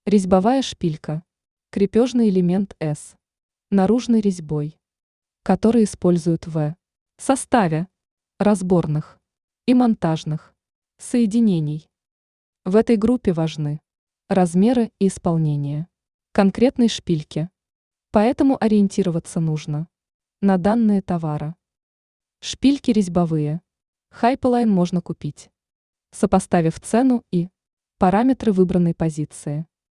Резьбовая шпилька. Крепежный элемент С. Наружной резьбой, который используют в составе разборных и монтажных соединений. В этой группе важны размеры и исполнение конкретной шпильки, поэтому ориентироваться нужно на данные товара. Шпильки резьбовые. Хайполайн можно купить, сопоставив цену и параметры выбранной позиции.